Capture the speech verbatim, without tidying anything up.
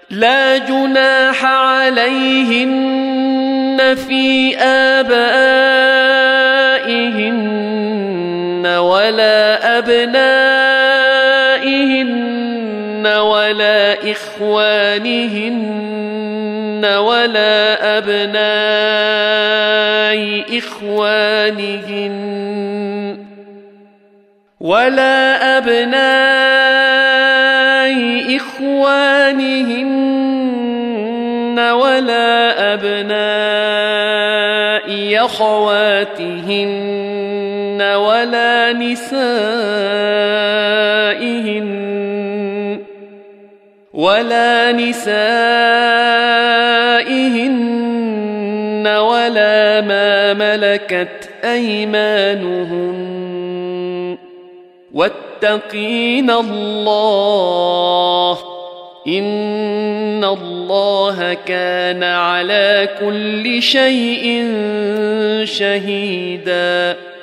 لا جناح عليهن في آبائهن ولا أبنائهن ولا إخوانهن ولا أبناء إخوانهن ولا أبناء إخوانهن ولا أبناء أخواتهن ولا نسائهن ولا نسائهن ولا ما ملكت أيمانهن واتقين الله إن الله كان على كل شيء شهيدا.